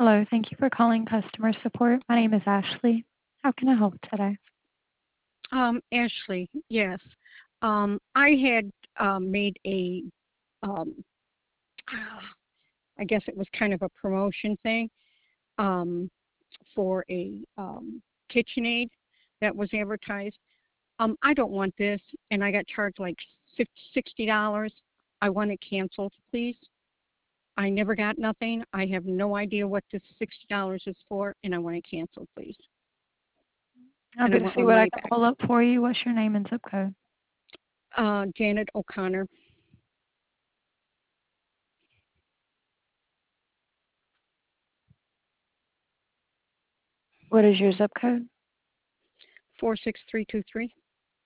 Hello, thank you for calling customer support. My name is Ashley. How can I help today? Ashley, yes. I had made a, um, I guess it was kind of a promotion thing um, for a KitchenAid that was advertised. I don't want this, and I got charged like $60. I want it canceled, please. I never got nothing. I have no idea what this $60 is for, and I want it canceled, please. I'll And I be to want see my what I money can back. pull up for you. What's your name and zip code? Janet O'Connor, What is your zip code? 46323.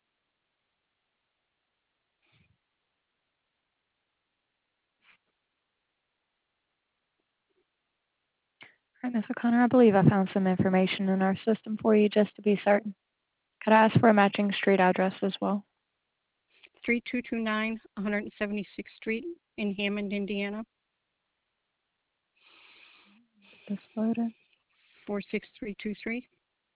All right, Miss O'Connor, I believe I found some information in our system for you just to be certain. Could I ask for a matching street address as well? 3229 176th Street in Hammond, Indiana, Get this loaded. 46323.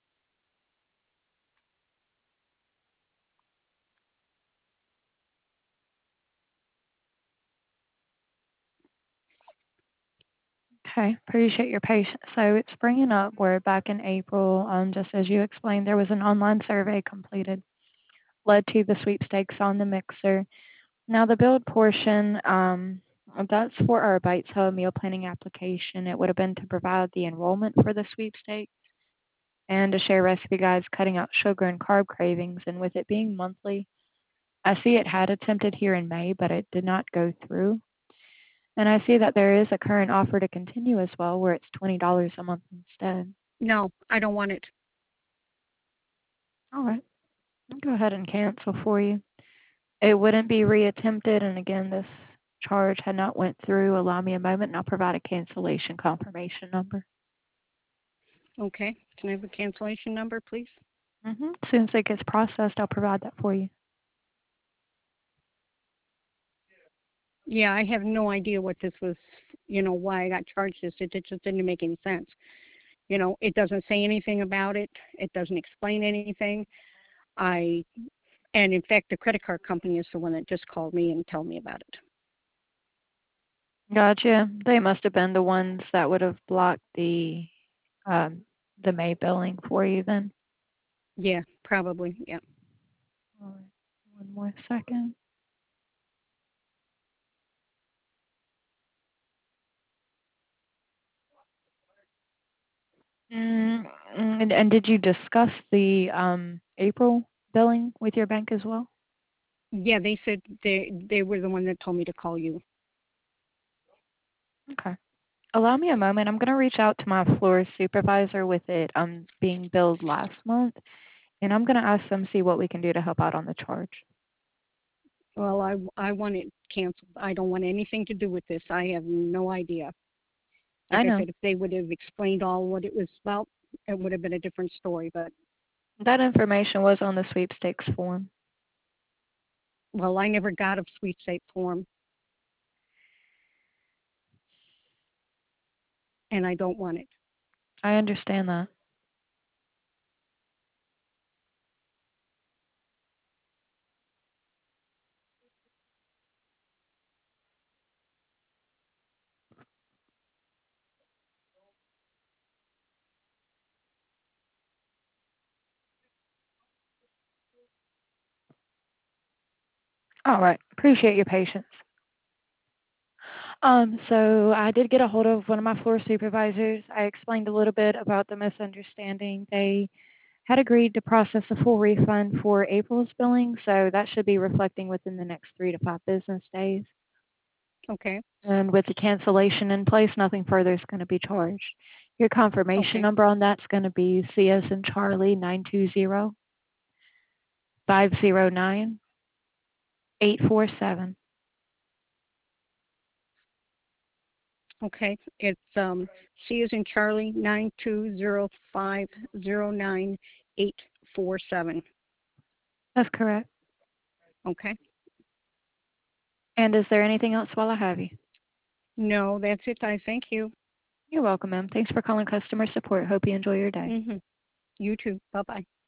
Okay, appreciate your patience. So it's bringing up where back in April, just as you explained, there was an online survey completed, led to the sweepstakes on the mixer. Now the build portion, that's for our Bites Hub meal planning application. It would have been to provide the enrollment for the sweepstakes and to share recipe guides cutting out sugar and carb cravings. And with it being monthly, I see it had attempted here in May, but it did not go through. And I see that there is a current offer to continue as well, where it's $20 a month instead. No, I don't want it. All right, I'll go ahead and cancel for you. It wouldn't be reattempted, and again, this charge had not went through. Allow me a moment, and I'll provide a cancellation confirmation number. Okay. Can I have a cancellation number, please? As soon as it gets processed, I'll provide that for you. Yeah, I have no idea what this was, why I got charged this. It just didn't make any sense. It doesn't say anything about it. It doesn't explain anything. I, and in fact, the credit card company is the one that just called me and told me about it. Gotcha. They must have been the ones that would have blocked um, the May billing for you then. Yeah, probably. Yeah. All right, one more second. And did you discuss the April billing with your bank as well? Yeah, they said they were the one that told me to call you. Okay. Allow me a moment. I'm going to reach out to my floor supervisor with it being billed last month, and I'm going to ask them see what we can do to help out on the charge. Well, I want it canceled. I don't want anything to do with this. I have no idea. I Like I know. said, if they would have explained all what it was about, it would have been a different story. But, That information was on the sweepstakes form. well, I never got a sweepstate form, and I don't want it. I understand that. All right. Appreciate your patience. So I did get a hold of one of my floor supervisors. I explained a little bit about the misunderstanding. They had agreed to process a full refund for April's billing, so that should be reflecting within the next 3 to 5 business days. Okay. And with the cancellation in place, nothing further is going to be charged. Your confirmation Okay. number on that's going to be CS and Charlie 920-509-847. Okay. It's C is in Charlie 920509847. That's correct. Okay. And is there anything else while I have you? No, that's it. I thank you. You're welcome, ma'am. Thanks for calling customer support. Hope you enjoy your day. You too. Bye bye.